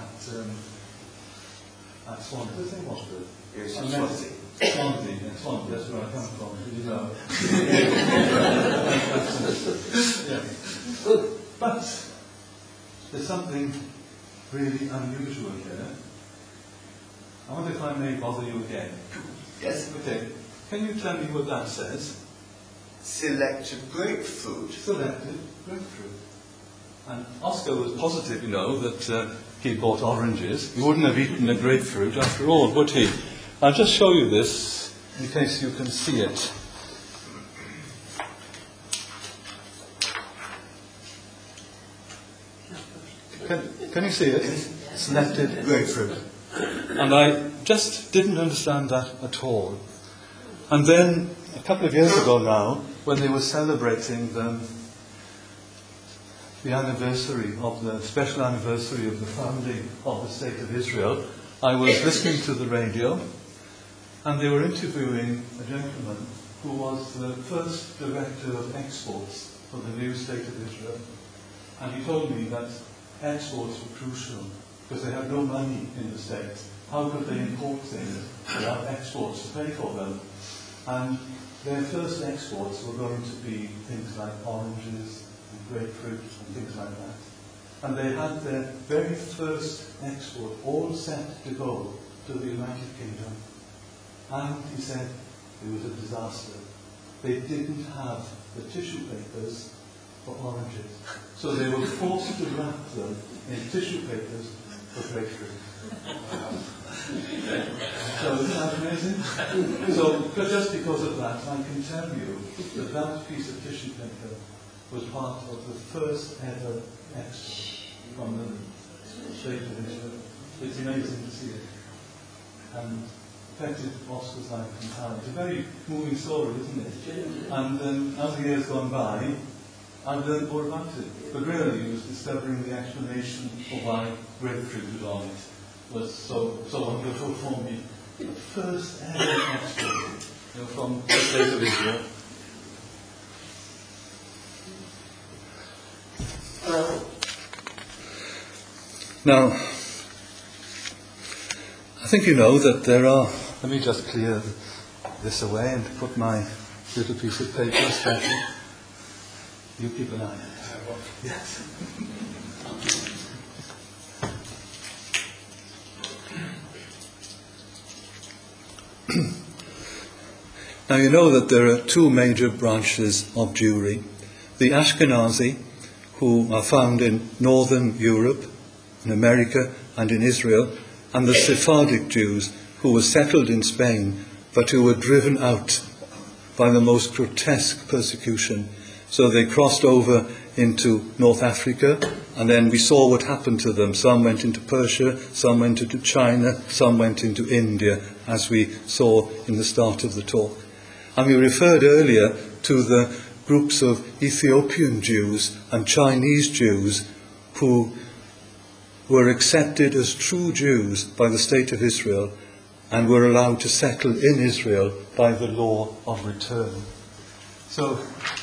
Swansea. Did I say Watford?
Yes,
Swansea. Swansea, that's where I come from, you know. Yeah. But there's something really unusual here. I wonder if I may bother you again.
Yes.
Okay. Can you tell me what that says?
Selected grapefruit.
Selected grapefruit. And Oscar was positive, you know, that he bought oranges. He wouldn't have eaten a grapefruit after all, would he? I'll just show you this in case you can see it. Can you see it? Selected grapefruit. And I just didn't understand that at all. And then, a couple of years ago now, when they were celebrating the anniversary of the special anniversary of the founding of the State of Israel, I was listening to the radio, and they were interviewing a gentleman who was the first director of exports for the new State of Israel. And he told me that exports were crucial because they had no money in the States. How could they import things without exports to pay for them? And their first exports were going to be things like oranges and grapefruit and things like that. And they had their very first export all set to go to the United Kingdom. And he said it was a disaster. They didn't have the tissue papers for oranges. So they were forced to wrap them in tissue papers for grapefruit. So isn't that amazing? So just because of that, I can tell you that that piece of tissue paper was part of the first ever export from the State of Israel. It's amazing to see it. And affected Oscar's life entirely. It's a very moving story, isn't it? And as the years gone by, I've learned more about it. But really, it was discovering the explanation for why grapefruit was on it was so wonderful for me. The first ever export from the State of Israel. Now, I think you know that there are, let me just clear this away and put my little piece of paper special. You keep an eye on it. Yes. Now you know that there are two major branches of Jewry. The Ashkenazi, who are found in northern Europe, in America and in Israel, and the Sephardic Jews, who were settled in Spain, but who were driven out by the most grotesque persecution. So they crossed over into North Africa, and then we saw what happened to them. Some went into Persia, some went into China, some went into India, as we saw in the start of the talk. And we referred earlier to the groups of Ethiopian Jews and Chinese Jews who were accepted as true Jews by the state of Israel and were allowed to settle in Israel by the law of return. So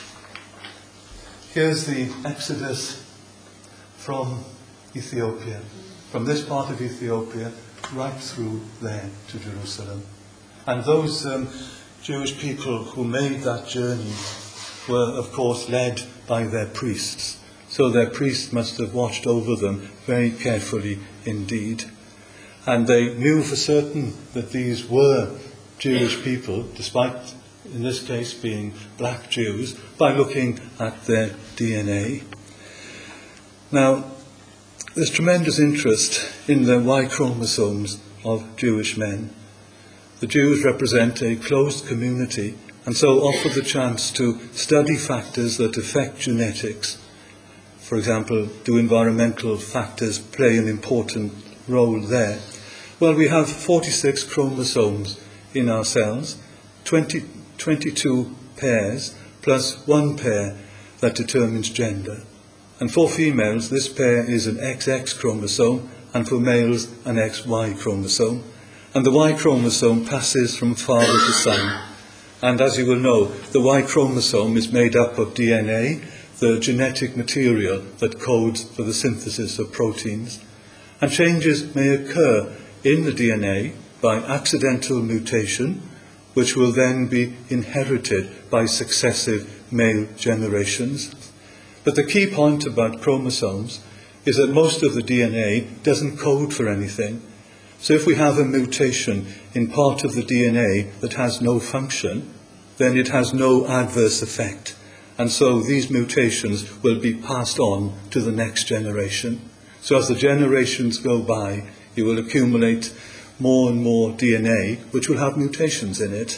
here's the exodus from Ethiopia, from this part of Ethiopia right through there to Jerusalem. And those Jewish people who made that journey were, of course, led by their priests. So their priests must have watched over them very carefully indeed. And they knew for certain that these were Jewish people, despite, in this case, being black Jews, by looking at their DNA. Now, there's tremendous interest in the Y chromosomes of Jewish men. The Jews represent a closed community and so offer the chance to study factors that affect genetics. For example, do environmental factors play an important role there? Well, we have 46 chromosomes in our cells, 22 pairs, plus one pair that determines gender. And for females, this pair is an XX chromosome, and for males, an XY chromosome. And the Y chromosome passes from father to son. And as you will know, the Y chromosome is made up of DNA, the genetic material that codes for the synthesis of proteins. And changes may occur in the DNA by accidental mutation, which will then be inherited by successive male generations. But the key point about chromosomes is that most of the DNA doesn't code for anything. So if we have a mutation in part of the DNA that has no function, then it has no adverse effect. And so these mutations will be passed on to the next generation. So as the generations go by, you will accumulate more and more DNA, which will have mutations in it.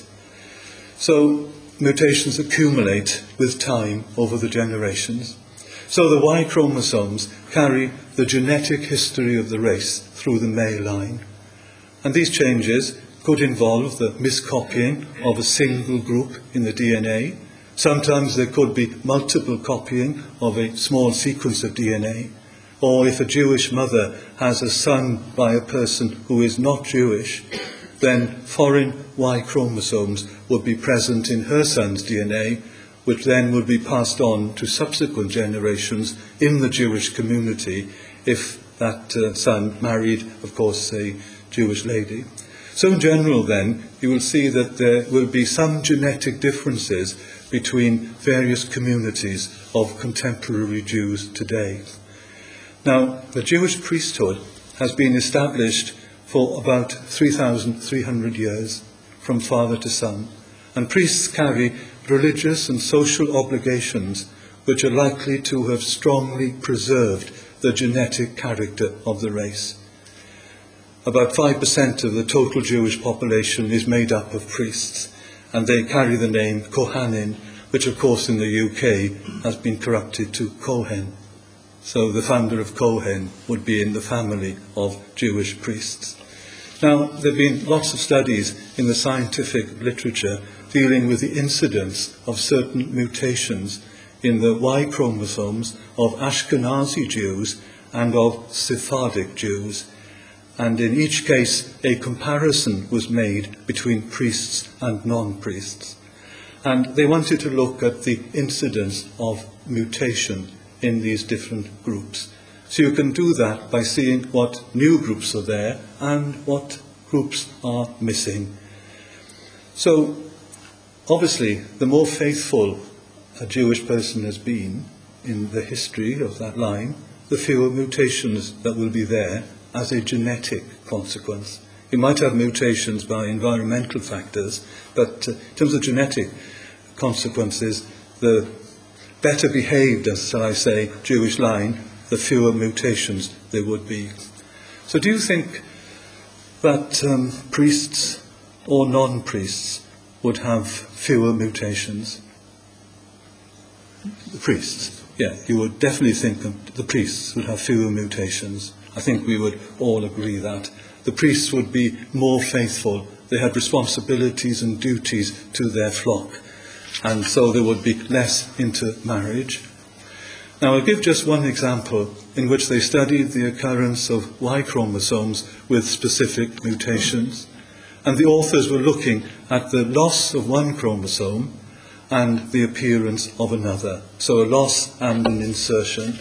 So mutations accumulate with time over the generations. So the Y chromosomes carry the genetic history of the race through the male line. And these changes could involve the miscopying of a single group in the DNA. Sometimes there could be multiple copying of a small sequence of DNA. Or if a Jewish mother has a son by a person who is not Jewish, then foreign Y chromosomes would be present in her son's DNA, which then would be passed on to subsequent generations in the Jewish community if that son married, of course, a Jewish lady. So in general then, you will see that there will be some genetic differences between various communities of contemporary Jews today. Now, the Jewish priesthood has been established for about 3,300 years, from father to son, and priests carry religious and social obligations which are likely to have strongly preserved the genetic character of the race. About 5% of the total Jewish population is made up of priests, and they carry the name Kohanim, which of course in the UK has been corrupted to Kohen. So the founder of Kohen would be in the family of Jewish priests. Now, there have been lots of studies in the scientific literature dealing with the incidence of certain mutations in the Y chromosomes of Ashkenazi Jews and of Sephardic Jews. And in each case, a comparison was made between priests and non-priests. And they wanted to look at the incidence of mutation in these different groups. So you can do that by seeing what new groups are there and what groups are missing. So, obviously, the more faithful a Jewish person has been in the history of that line, the fewer mutations that will be there as a genetic consequence. You might have mutations by environmental factors, but in terms of genetic consequences, the better behaved, as shall I say, Jewish line, the fewer mutations there would be. So do you think that priests or non-priests would have fewer mutations? The priests, yeah, you would definitely think that the priests would have fewer mutations. I think we would all agree that. The priests would be more faithful. They had responsibilities and duties to their flock, and so there would be less intermarriage. Now, I'll give just one example in which they studied the occurrence of Y chromosomes with specific mutations, and the authors were looking at the loss of one chromosome and the appearance of another. So a loss and an insertion.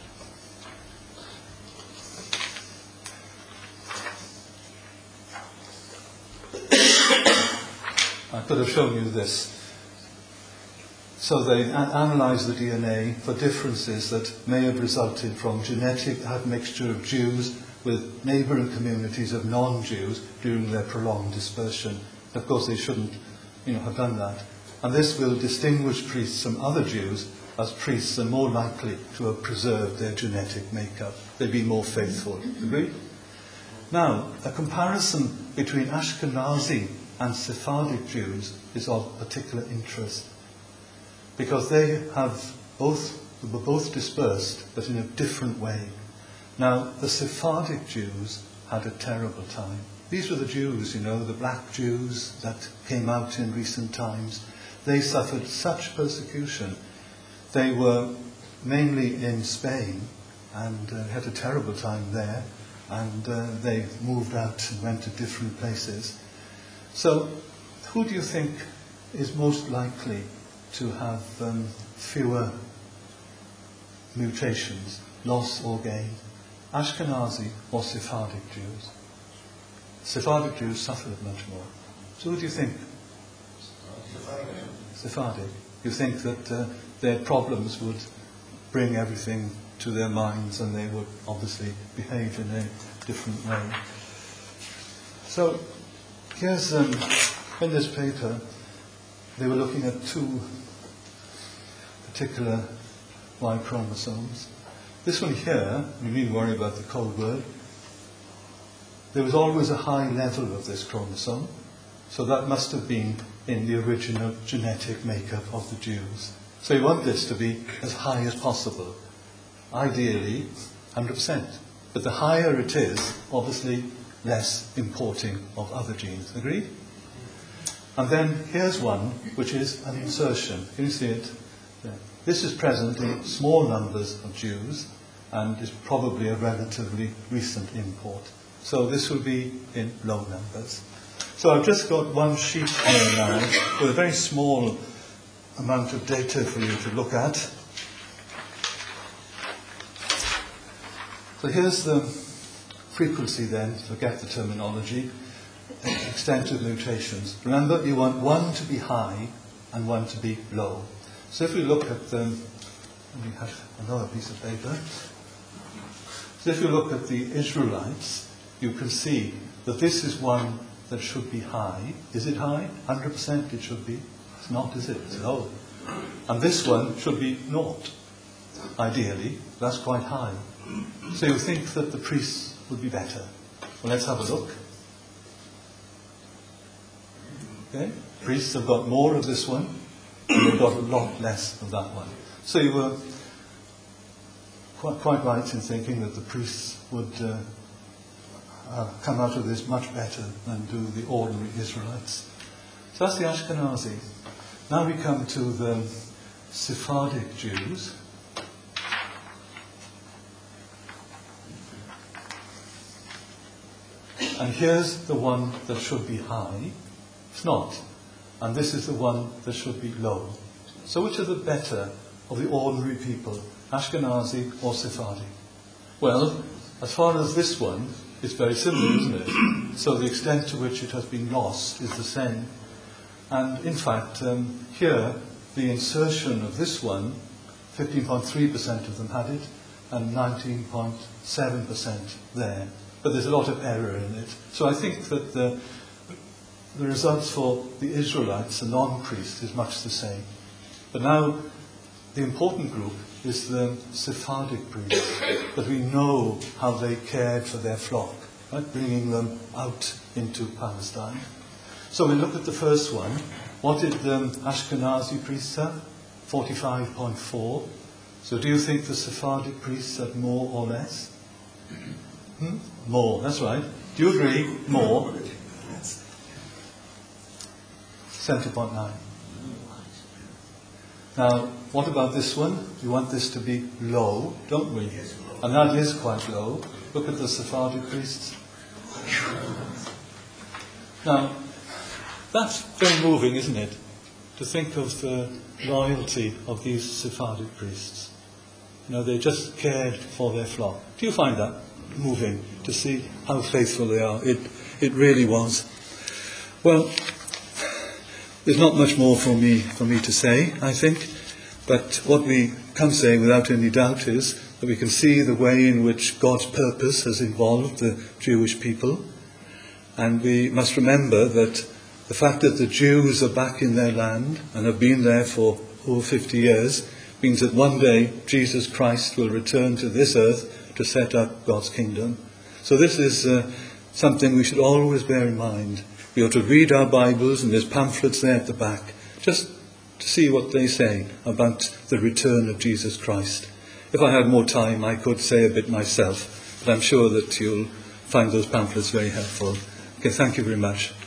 I could have shown you this. So they analysed the DNA for differences that may have resulted from genetic admixture of Jews with neighbouring communities of non-Jews during their prolonged dispersion. Of course, they shouldn't, have done that. And this will distinguish priests from other Jews, as priests are more likely to have preserved their genetic makeup. They'd be more faithful. Agree? Now, a comparison between Ashkenazi and Sephardic Jews is of particular interest, because they were both dispersed, but in a different way. Now, the Sephardic Jews had a terrible time. These were the Jews, the black Jews that came out in recent times. They suffered such persecution. They were mainly in Spain and had a terrible time there, and they moved out and went to different places. So, who do you think is most likely to have fewer mutations, loss or gain? Ashkenazi or Sephardic Jews? Sephardic Jews suffered much more. So who do you think? Sephardic. You think that their problems would bring everything to their minds, and they would obviously behave in a different way. So here's, in this paper, they were looking at two particular Y chromosomes. This one here, you needn't worry about the code word. There was always a high level of this chromosome, so that must have been in the original genetic makeup of the Jews. So you want this to be as high as possible, ideally 100%. But the higher it is, obviously less importing of other genes. Agreed? And then here's one which is an insertion. Can you see it? There. This is present in small numbers of Jews and is probably a relatively recent import. So this will be in low numbers. So I've just got one sheet here now with a very small amount of data for you to look at. So here's the frequency then, forget the terminology, extent of mutations. Remember, you want one to be high and one to be low. So if we look at the, we have another piece of paper. So if you look at the Israelites, you can see that this is one that should be high. Is it high? 100% it should be. It's not, is it? It's low. And this one should be naught. Ideally, that's quite high. So you think that the priests would be better. Well, let's have a look. Okay? Priests have got more of this one, and they've got a lot less of that one. So you were quite right in thinking that the priests would come out of this much better than do the ordinary Israelites. So that's the Ashkenazi. Now we come to the Sephardic Jews. And here's the one that should be high. It's not. And this is the one that should be low. So which are the better of the ordinary people, Ashkenazi or Sephardic? Well, as far as this one, it's very similar, isn't it? So the extent to which it has been lost is the same. And in fact, here, the insertion of this one, 15.3% of them had it, and 19.7% there. but there's a lot of error in it. So I think that the results for the Israelites, the non-priests, is much the same. But now the important group is the Sephardic priests, that we know how they cared for their flock, right? Bringing them out into Palestine. So we look at the first one. What did the Ashkenazi priests have? 45.4. So do you think the Sephardic priests had more or less? More, that's right. Do you agree? More. 70.9. Now, what about this one? We want this to be low, don't we? And that is quite low. Look at the Sephardic priests. Now, that's very moving, isn't it? To think of the loyalty of these Sephardic priests. You know, they just cared for their flock. Do you find that moving, to see how faithful they are? It really was. Well, there's not much more for me to say, I think. But what we can say without any doubt is that we can see the way in which God's purpose has involved the Jewish people. And we must remember that the fact that the Jews are back in their land and have been there for over 50 years means that one day Jesus Christ will return to this earth to set up God's kingdom. So this is something we should always bear in mind. We ought to read our Bibles, and there's pamphlets there at the back, just to see what they say about the return of Jesus Christ. If I had more time, I could say a bit myself, but I'm sure that you'll find those pamphlets very helpful. Okay, thank you very much.